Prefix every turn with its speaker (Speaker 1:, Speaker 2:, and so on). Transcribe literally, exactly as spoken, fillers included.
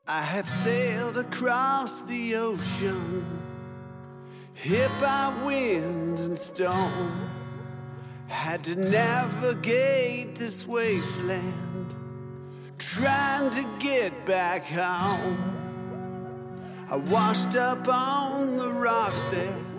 Speaker 1: I have sailed across the ocean, hit by wind and storm, had to navigate this wasteland, trying to get back home. I washed up on the rocks there,